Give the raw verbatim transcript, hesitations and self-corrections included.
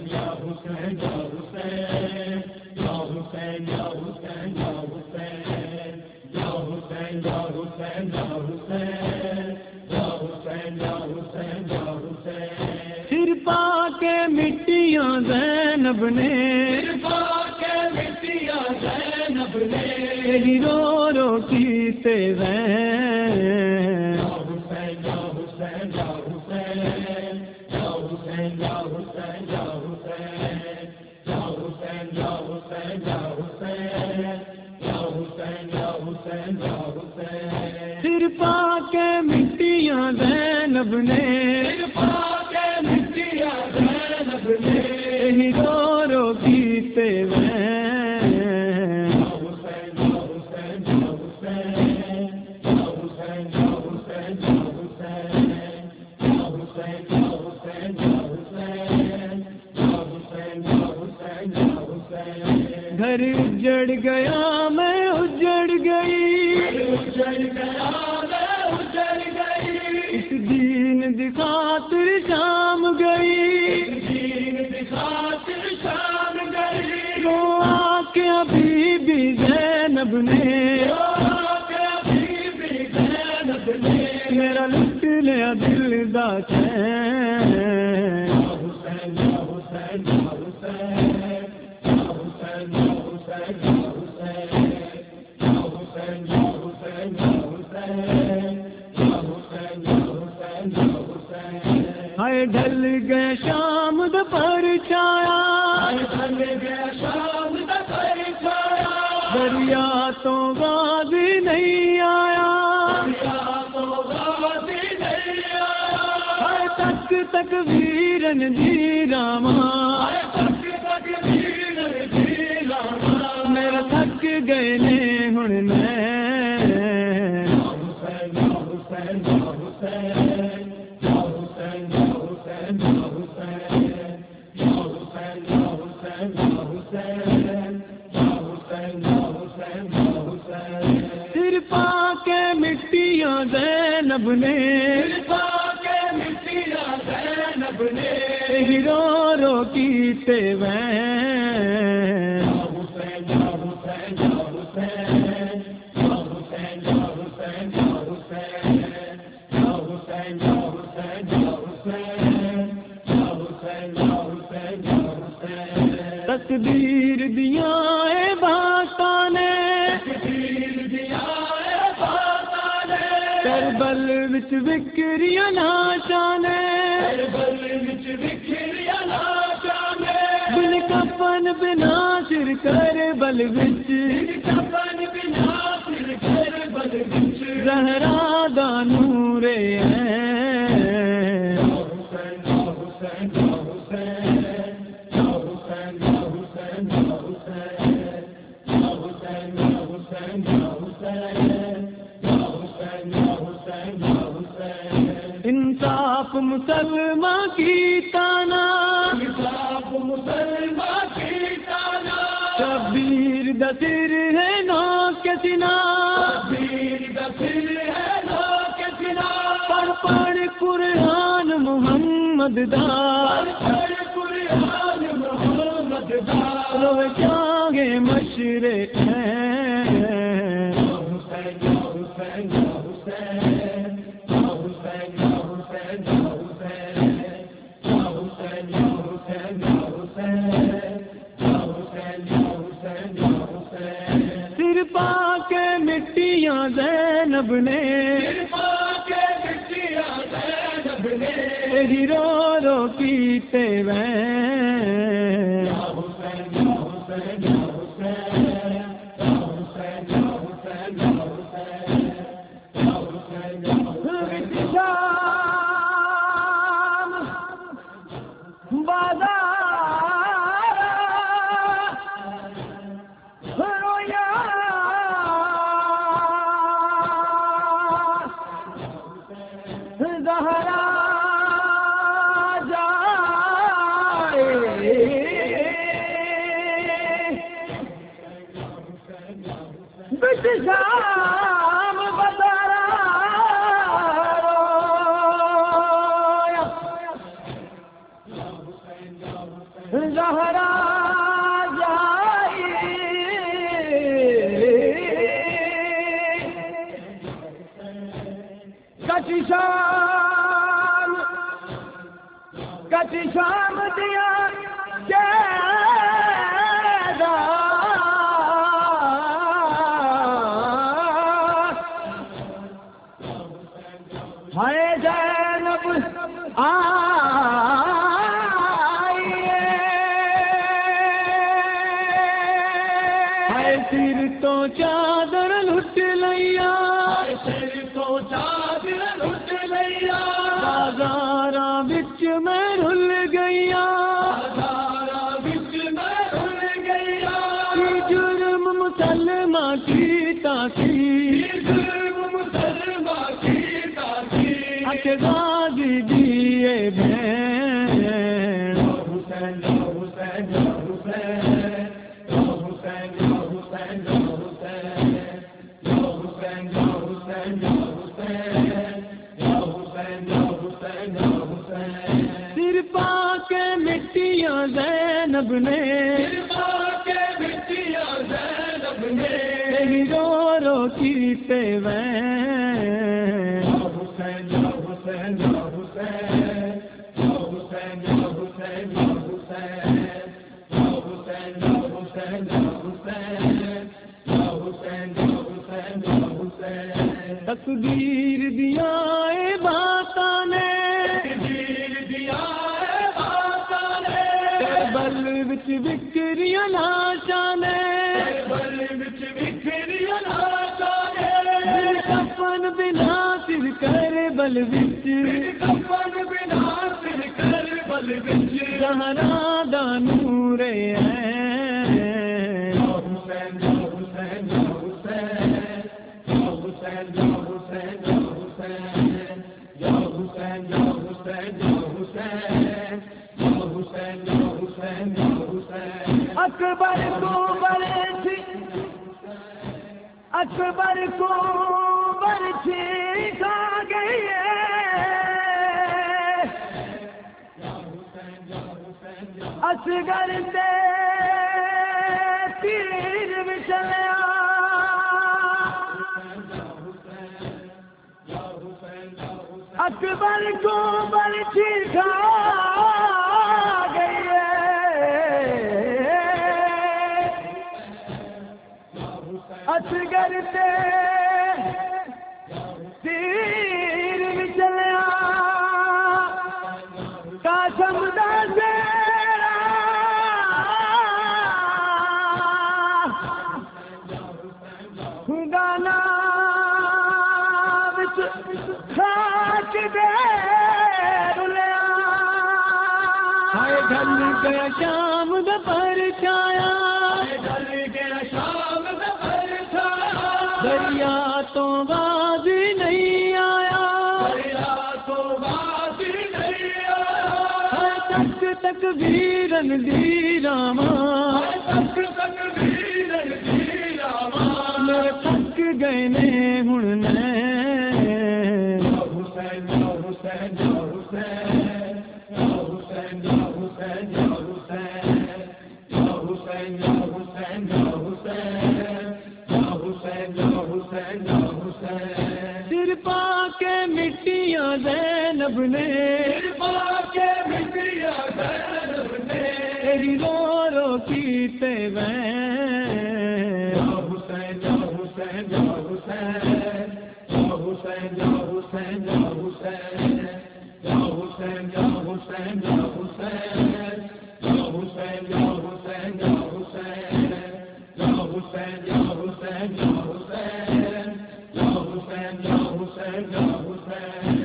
یا حسین یا حسین یا حسین یا حسین یا حسین یا حسین یا حسین یا حسین یا حسین یا حسین یا حسین سر پا کے مٹیاں زینب نے سر پا کے مٹیاں زینب نے تیری رو رو کیتے زین یا حسین یا حسین یا حسین یا حسین یا حسین یا حسین یا حسین یا حسین یا حسین یا حسین یا حسین یا حسین سر پا کے مٹیاں زینب نے سر پا کے مٹیاں زینب نے تیری رو رو کیتے زین یا حسین یا حسین یا حسین یا حسین یا حسین یا حسین یا حسین یا حسین یا حسین یا حسین یا حسین یا حسین گھر اجڑ گیا میں اجڑ گئی اجڑ گیا میں اجڑ گئی اس دین دی خاطر شام گئی دین کی خاطر شام گئی رو آ کے ابھی بھی زینب نے میرا لٹ لیا دل دا چین یا حسین یا حسین یا حسین یا حسین یا حسین یا حسین یا حسین یا حسین یا حسین یا حسین یا حسین یا حسین ہائے ڈھل گئے شام دوپہر چھایا ڈھل گیا شام دوپہر چھایا دریا تو غازی نہیں آیا دریا تو غازی نہیں آیا ہائے تک تک ویرن جی راما تک تک ویر جی راما میرا تھک گئے نے ہن میں یا حسین یا حسین یا حسین یا حسین یا حسین یا حسین یا حسین یا حسین یا حسین یا حسین یا حسین یا حسین سر پا کے مٹیاں زینب نے سر پا کے مٹیاں زینب نے تیری رو رو کیتے وین یا حسین یا حسین یا حسین یا حسین یا حسین یا حسین یا حسین یا حسین یا حسین یا حسین یا حسین یا حسین تقدیر دیا اے باتاں نے تقدیر دیا اے باتاں نے کربل وچ وکریاں ناشاں نے کربل وچ وکھریا ناشاں نے بن کفن بنا سر کربل وچ کفن بنا سر کربل وچ زہرا دا نور ہے یا حسین یا حسین یا حسین یا حسین یا حسین یا حسین یا حسین یا حسین یا حسین یا حسین یا حسین یا حسین انصاف مسلمان کی تانا انصاف مسلمان کی تانا شبیر دا سر ہے نو کے سنا شبیر دا سر ہے نو کے سنا پڑھ پڑھ قرآن محمد دا پڑھ قرآن محمد دا روے جاگے مشرق ہیں یا حسین یا حسین یا حسین یا حسین یا حسین یا حسین یا حسین یا حسین یا حسین یا حسین یا حسین یا حسین سر پا کے مٹیاں زینب نے سر پا کے مٹیاں زینب نے تیری رو رو کیتے وین یا حسین یا حسین یا حسین یا حسین یا حسین یا حسین یا حسین یا حسین شام بازار رویا زہرا جائے زہرا جائی کچھ شام کچھ شام دیا ہائے زینب آئیے ہائے سر تو چادر لٹ لیا سر تو چادر لٹ لیا بازارا بچ میں رل گئیا ہزارہ بچ میں رل گیا کی جرم مسلمہ کی تاخیر جرم مسلمہ کی تاخیر غازی دیے بہن حسین حسین حسین حسین حسین حسین حسین حسین حسین حسین سر پا کے مٹیاں زینب نے کے مٹیاں زینب نے تیری رو رو کیتے وین حسین حسین حسین حسین حسین حسین حسین حسین حسین حسین تقدیر دیا اے باتاں نے تقدیر دیا اے باتاں نے کربل وچ وکھریاں لاشاں نے کربل وچ وکھریاں لاشاں نے کفن بنا سر کربل وچ کفن بنا سر کربل وچ زہرا دا نور ہے حسین حسین حسین حسین حسین حسین یا حسین یا حسین یا حسین یا حسین یا حسین یا حسین اکبر کو برچھی اکبر کو برچھی کھا گئی ہے اصغر سے تیر بھی چلیا اکبر کو برچھی کھا گئی ہے اصغر سے تیر بھی چلیا قاسم دا زیرا گانا وچ خاک دے رلیا ہائے ڈھل گیا شام دا پرچایا ڈل گیا شام دا پرچایا دریا تو غازی نہیں آیا دریا تو غازی نہیں آیا تک تک ویرن دی راواں تک تک ویرن دی راواں میرے تھک گئے نے ہن میں حسین یا حسین یا حسین یا حسین یا حسین یا حسین یا حسین یا حسین یا حسین یا حسین یا حسین یا حسین سر پا کے مٹیاں زینب نے کے مٹیاں زینب نے تیری رو رو کیتے وین حسین یا حسین یا حسین یا حسین یا حسین یا حسین یا حسین یا حسین یا حسین یا حسین یا حسین یا حسین یا حسین یا حسین یا حسین یا حسین یا حسین یا حسین